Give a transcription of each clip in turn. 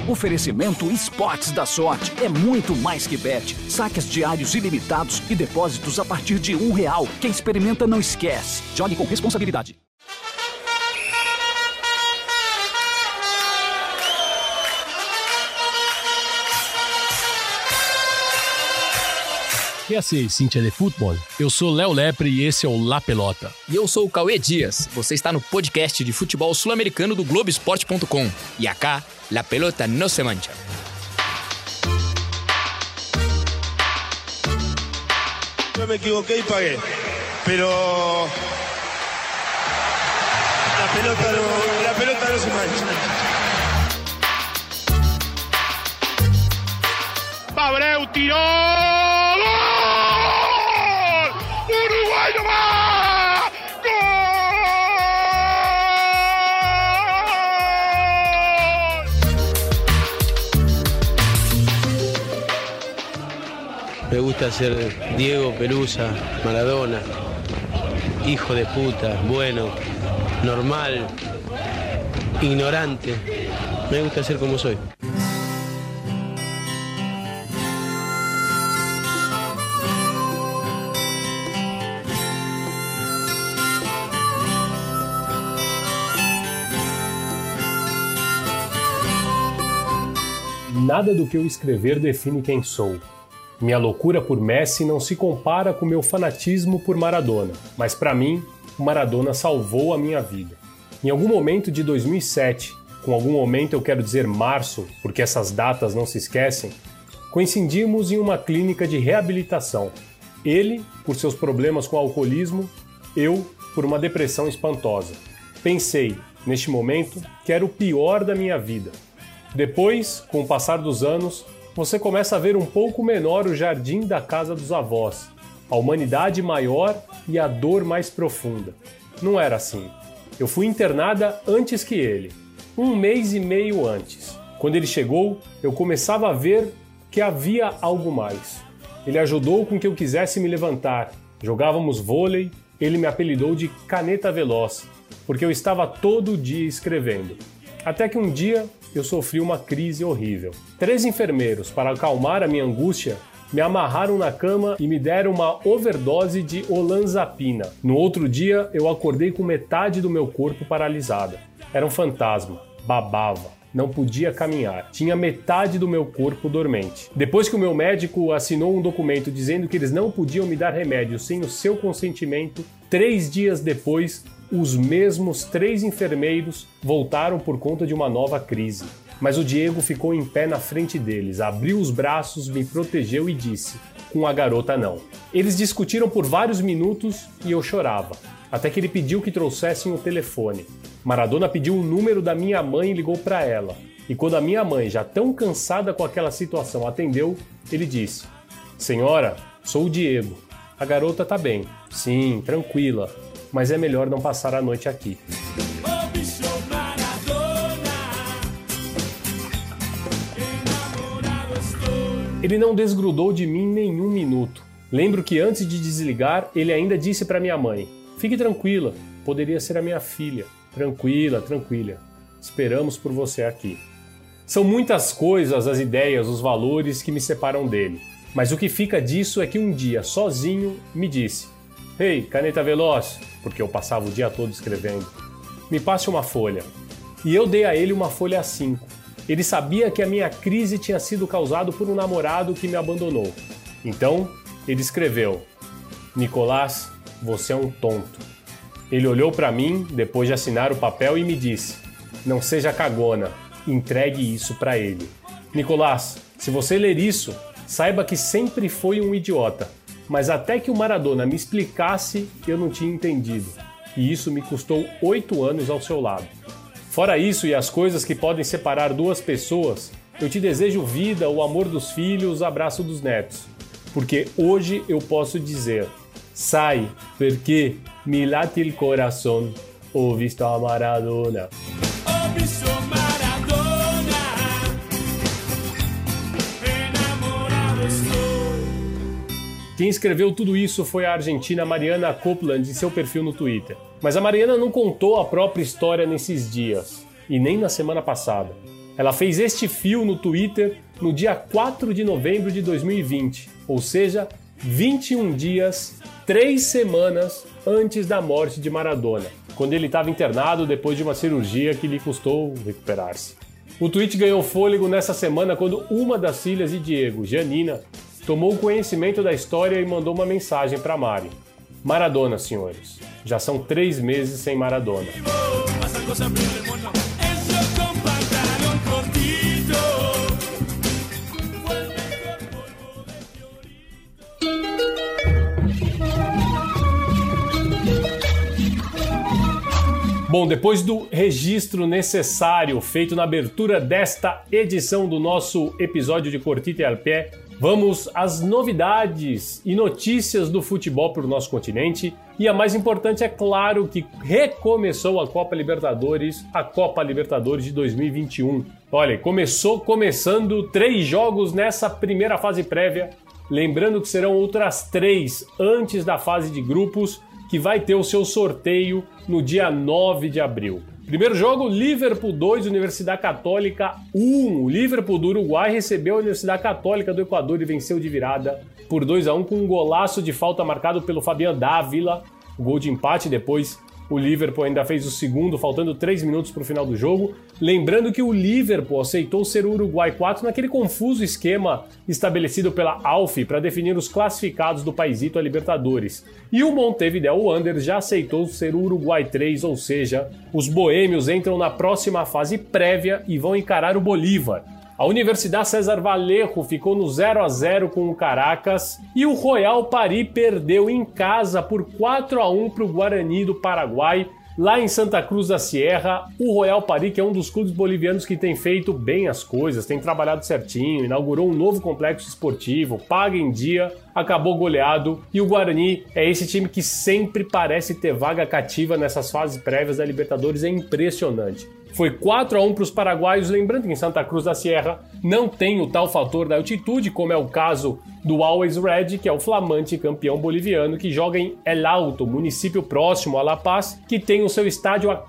Oferecimento Esportes da Sorte. É muito mais que bet. Saques diários ilimitados e depósitos a partir de R$1. Quem experimenta não esquece. Jogue com responsabilidade. Que é Cintia de Futebol? Eu sou Léo Lepre e esse é o La Pelota. E eu sou o Cauê Dias. Você está no podcast de futebol sul-americano do Globoesporte.com. E acá, La Pelota no se mancha. Eu me equivoquei e paguei. Pero la pelota no se mancha. Abreu tirou! Me gusta ser Diego, Pelusa, Maradona, hijo de puta, bueno, normal, ignorante. Me gusta ser como soy. Nada do que eu escrever define quem sou. Minha loucura por Messi não se compara com meu fanatismo por Maradona, mas para mim, o Maradona salvou a minha vida. Em algum momento de 2007, com algum momento eu quero dizer março, porque essas datas não se esquecem, coincidimos em uma clínica de reabilitação. Ele, por seus problemas com alcoolismo, eu, por uma depressão espantosa. Pensei, neste momento, que era o pior da minha vida. Depois, com o passar dos anos, você começa a ver um pouco menor o jardim da casa dos avós, a humanidade maior e a dor mais profunda. Não era assim. Eu fui internada antes que ele, 1 mês e meio antes. Quando ele chegou, eu começava a ver que havia algo mais. Ele ajudou com que eu quisesse me levantar. Jogávamos vôlei, ele me apelidou de Caneta Veloz, porque eu estava todo dia escrevendo. Até que um dia eu sofri uma crise horrível. 3 enfermeiros, para acalmar a minha angústia, me amarraram na cama e me deram uma overdose de olanzapina. No outro dia, eu acordei com metade do meu corpo paralisada. Era um fantasma, babava, não podia caminhar. Tinha metade do meu corpo dormente. Depois que o meu médico assinou um documento dizendo que eles não podiam me dar remédio sem o seu consentimento, 3 dias depois, os mesmos 3 enfermeiros voltaram por conta de uma nova crise. Mas o Diego ficou em pé na frente deles, abriu os braços, me protegeu e disse, com a garota não. Eles discutiram por vários minutos e eu chorava, até que ele pediu que trouxessem o telefone. Maradona pediu o número da minha mãe e ligou para ela. E quando a minha mãe, já tão cansada com aquela situação, atendeu, ele disse, senhora, sou o Diego. A garota tá bem. Sim, tranquila. Mas é melhor não passar a noite aqui. Ele não desgrudou de mim nenhum minuto. Lembro que antes de desligar, ele ainda disse para minha mãe, fique tranquila, poderia ser a minha filha. Tranquila, tranquila. Esperamos por você aqui. São muitas coisas, as ideias, os valores que me separam dele. Mas o que fica disso é que um dia, sozinho, me disse, ei, Caneta Veloz, porque eu passava o dia todo escrevendo, me passe uma folha. E eu dei a ele uma folha A5. Ele sabia que a minha crise tinha sido causada por um namorado que me abandonou. Então, ele escreveu, Nicolás, você é um tonto. Ele olhou para mim, depois de assinar o papel, e me disse, não seja cagona, entregue isso para ele. Nicolás, se você ler isso, saiba que sempre foi um idiota. Mas até que o Maradona me explicasse, eu não tinha entendido. E isso me custou 8 anos ao seu lado. Fora isso e as coisas que podem separar 2 pessoas, eu te desejo vida, o amor dos filhos, o abraço dos netos. Porque hoje eu posso dizer, sai, perché mi late il coração, ho visto a Maradona. Quem escreveu tudo isso foi a argentina Mariana Copland em seu perfil no Twitter. Mas a Mariana não contou a própria história nesses dias, e nem na semana passada. Ela fez este fio no Twitter no dia 4 de novembro de 2020, ou seja, 21 dias, 3 semanas antes da morte de Maradona, quando ele estava internado depois de uma cirurgia que lhe custou recuperar-se. O tweet ganhou fôlego nessa semana quando uma das filhas de Diego, Janina, tomou conhecimento da história e mandou uma mensagem para Mari. Maradona, senhores. Já são 3 meses sem Maradona. Bom, depois do registro necessário feito na abertura desta edição do nosso episódio de Cortita e al Pé, vamos às novidades e notícias do futebol para o nosso continente. E a mais importante é claro que recomeçou a Copa Libertadores de 2021. Olha, começando 3 jogos nessa primeira fase prévia, lembrando que serão outras 3 antes da fase de grupos, que vai ter o seu sorteio no dia 9 de abril. Primeiro jogo, Liverpool 2, Universidade Católica 1. O Liverpool do Uruguai recebeu a Universidade Católica do Equador e venceu de virada por 2-1 com um golaço de falta marcado pelo Fabián Dávila. O gol de empate, depois o Liverpool ainda fez o segundo, faltando 3 minutos para o final do jogo. Lembrando que o Liverpool aceitou ser o Uruguai 4 naquele confuso esquema estabelecido pela ALF para definir os classificados do paizito a Libertadores. E o Montevideo Wanderers já aceitou ser o Uruguai 3, ou seja, os boêmios entram na próxima fase prévia e vão encarar o Bolívar. A Universidade César Vallejo ficou no 0-0 com o Caracas e o Royal Paris perdeu em casa por 4-1 para o Guarani do Paraguai, lá em Santa Cruz da Sierra. O Royal Paris, que é um dos clubes bolivianos que tem feito bem as coisas, tem trabalhado certinho, inaugurou um novo complexo esportivo, paga em dia, acabou goleado. E o Guarani é esse time que sempre parece ter vaga cativa nessas fases prévias da Libertadores, é impressionante. Foi 4-1 para os paraguaios, lembrando que em Santa Cruz da Sierra não tem o tal fator da altitude, como é o caso do Always Red, que é o flamante campeão boliviano, que joga em El Alto, município próximo a La Paz, que tem o seu estádio a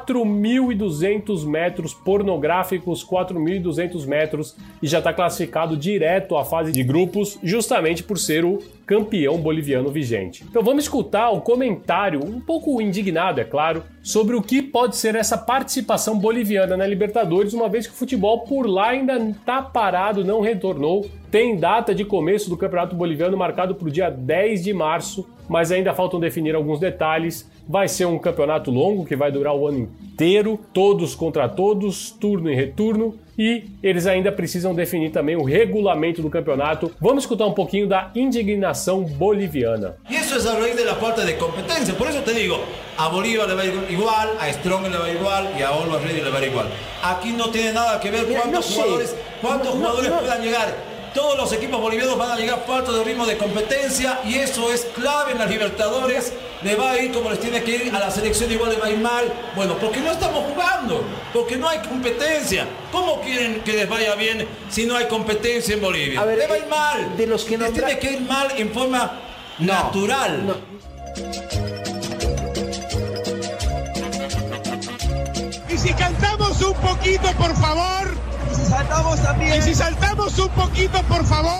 4.200 metros, pornográficos 4.200 metros, e já está classificado direto à fase de grupos, justamente por ser o campeão boliviano vigente. Então vamos escutar o comentário, um pouco indignado, é claro, sobre o que pode ser essa participação boliviana na Libertadores, uma vez que o futebol por lá ainda está parado, não retornou. Tem data de começo do Campeonato Boliviano marcado para o dia 10 de março, mas ainda faltam definir alguns detalhes. Vai ser um campeonato longo que vai durar o ano inteiro, todos contra todos, turno e retorno, e eles ainda precisam definir também o regulamento do campeonato. Vamos escutar um pouquinho da indignação boliviana. E isso é a raíz da falta de competência, por isso te digo, a Bolívar le va igual, a Strong le va igual e a Always Ready le va igual. Aqui não tem nada que ver quantos jugadores puedan llegar. Todos los equipos bolivianos van a llegar faltos de ritmo de competencia y eso es clave en las Libertadores. Le va a ir como les tiene que ir a la selección, igual le va a ir mal. Bueno, porque no estamos jugando, porque no hay competencia. ¿Cómo quieren que les vaya bien si no hay competencia en Bolivia? A ver, le va a ir mal. De los que les tiene que ir mal en forma natural. No. Y si cantamos un poquito, por favor. Y si saltamos también. Y si saltamos un poquito, por favor.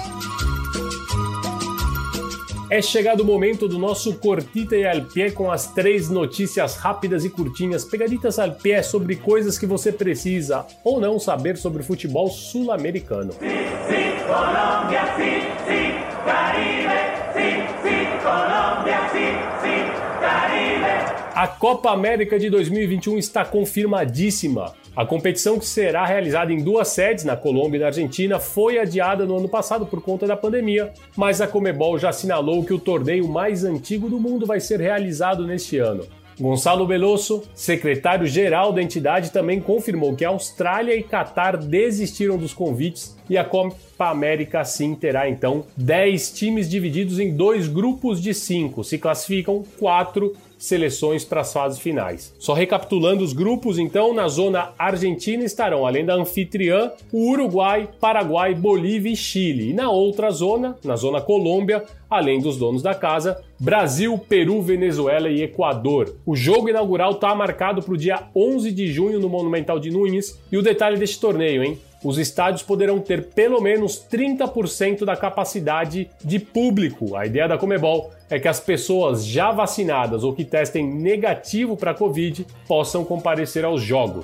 É chegado o momento do nosso Cortita e al Pé com as 3 notícias rápidas e curtinhas, pegaditas al pé sobre coisas que você precisa ou não saber sobre o futebol sul-americano. Sim, sim, Colômbia, sim, sim, Caribe, sim, sim, Colômbia, sim, sim, Caribe. A Copa América de 2021 está confirmadíssima. A competição, que será realizada em 2 sedes, na Colômbia e na Argentina, foi adiada no ano passado por conta da pandemia, mas a Conmebol já assinalou que o torneio mais antigo do mundo vai ser realizado neste ano. Gonçalo Veloso, secretário-geral da entidade, também confirmou que a Austrália e Catar desistiram dos convites e a Copa América, sim, terá então 10 times divididos em 2 grupos de 5. Se classificam 4 seleções para as fases finais. Só recapitulando os grupos, então, na zona argentina estarão, além da anfitriã, o Uruguai, Paraguai, Bolívia e Chile. E na outra zona, na zona Colômbia, além dos donos da casa, Brasil, Peru, Venezuela e Equador. O jogo inaugural está marcado para o dia 11 de junho no Monumental de Núñez. E o detalhe deste torneio, hein? Os estádios poderão ter pelo menos 30% da capacidade de público. A ideia da Conmebol é que as pessoas já vacinadas ou que testem negativo para a Covid possam comparecer aos jogos.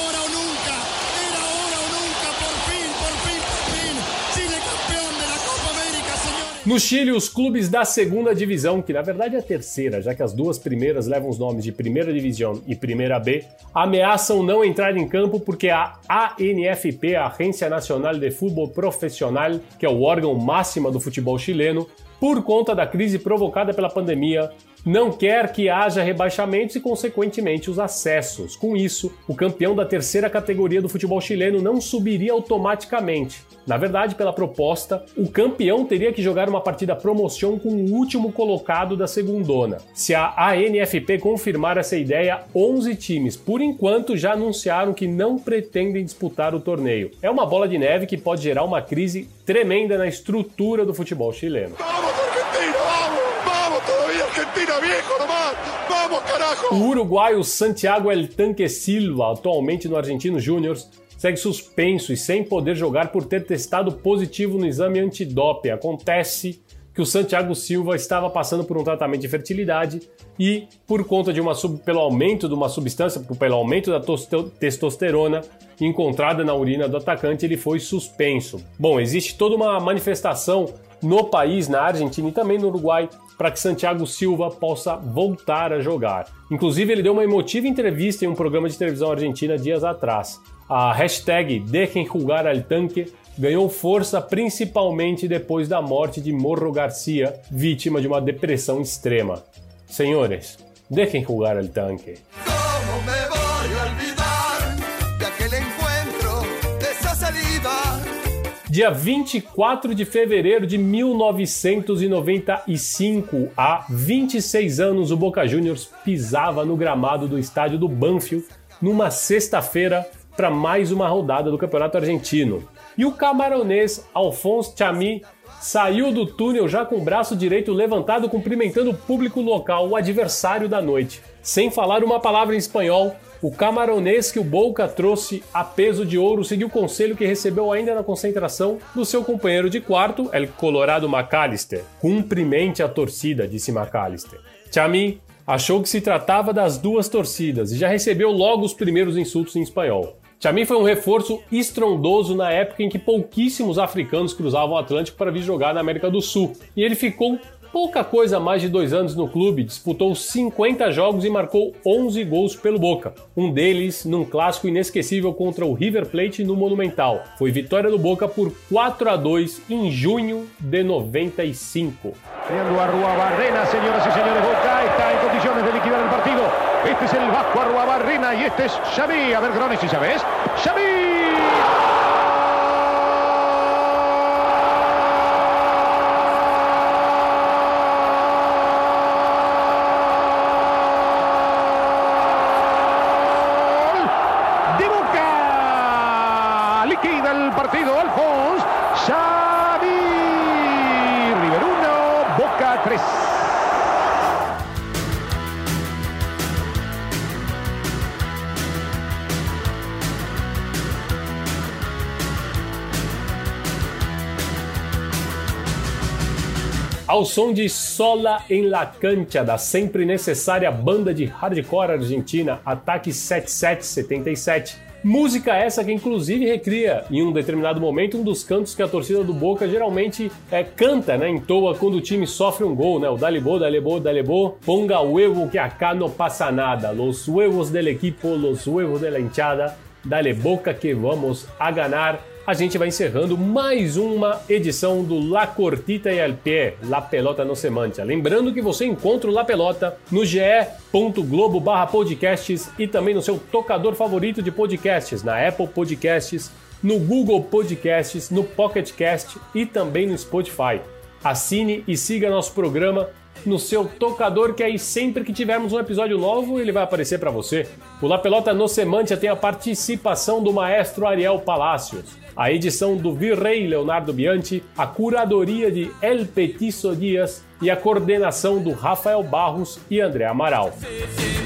No Chile, os clubes da segunda divisão, que na verdade é a terceira, já que as duas primeiras levam os nomes de Primeira Divisão e Primeira B, ameaçam não entrar em campo porque a ANFP, a Agência Nacional de Fútbol Profissional, que é o órgão máximo do futebol chileno, por conta da crise provocada pela pandemia, não quer que haja rebaixamentos e, consequentemente, os acessos. Com isso, o campeão da terceira categoria do futebol chileno não subiria automaticamente. Na verdade, pela proposta, o campeão teria que jogar uma partida promoção com o último colocado da segundona. Se a ANFP confirmar essa ideia, 11 times, por enquanto, já anunciaram que não pretendem disputar o torneio. É uma bola de neve que pode gerar uma crise tremenda na estrutura do futebol chileno. O uruguaio Santiago El Tanque Silva, atualmente no Argentinos Júniors, segue suspenso e sem poder jogar por ter testado positivo no exame antidoping. Acontece que o Santiago Silva estava passando por um tratamento de fertilidade e, por conta de pelo aumento de uma substância, pelo aumento da testosterona encontrada na urina do atacante, ele foi suspenso. Bom, existe toda uma manifestação no país, na Argentina e também no Uruguai, para que Santiago Silva possa voltar a jogar. Inclusive, ele deu uma emotiva entrevista em um programa de televisão argentina dias atrás. A hashtag Dejen Jugar al Tanque ganhou força principalmente depois da morte de Morro Garcia, vítima de uma depressão extrema. Senhores, dejen jugar al tanque. ¿Cómo me voy a olvidar de aquel encuentro, de esa salida? Dia 24 de fevereiro de 1995, há 26 anos, o Boca Juniors pisava no gramado do estádio do Banfield numa sexta-feira para mais uma rodada do Campeonato Argentino. E o camaronês Alphonse Chami saiu do túnel já com o braço direito levantado, cumprimentando o público local, o adversário da noite. Sem falar uma palavra em espanhol, o camaronês que o Boca trouxe a peso de ouro seguiu o conselho que recebeu ainda na concentração do seu companheiro de quarto, El Colorado McAllister. Cumprimente a torcida, disse McAllister. Chami achou que se tratava das duas torcidas e já recebeu logo os primeiros insultos em espanhol. Chami foi um reforço estrondoso na época em que pouquíssimos africanos cruzavam o Atlântico para vir jogar na América do Sul. E ele ficou pouca coisa mais de 2 anos no clube, disputou 50 jogos e marcou 11 gols pelo Boca. Um deles num clássico inesquecível contra o River Plate no Monumental. Foi vitória do Boca por 4-2 em junho de 95. Arruabarrena, señoras y señores, Boca está en condiciones de liquidar el partido. Este es el Vasco Arruabarrena y este es Xavi. A ver, Grones, si sabes. ¡Xavi! Liquida el partido Alphonse. Xavi. River 1, Boca 3. Ao som de Sola en la Cancha, da sempre necessária banda de hardcore argentina Ataque 7777. Música essa que inclusive recria, em um determinado momento, um dos cantos que a torcida do Boca geralmente canta, né, entoa quando o time sofre um gol, né, o dale bo, ponga huevo que acá no pasa nada, los huevos del equipo, los huevos de la hinchada, dale Boca que vamos a ganar. A gente vai encerrando mais uma edição do La Cortita y al Pie, La Pelota no se mancha. Lembrando que você encontra o La Pelota no ge.globo/podcasts e também no seu tocador favorito de podcasts, na Apple Podcasts, no Google Podcasts, no Pocket Cast e também no Spotify. Assine e siga nosso programa no seu tocador, que aí sempre que tivermos um episódio novo, ele vai aparecer para você. O La Pelota no Semântia tem a participação do maestro Ariel Palacios, a edição do Virrey Leonardo Bianchi, a curadoria de El Petiço Dias e a coordenação do Rafael Barros e André Amaral.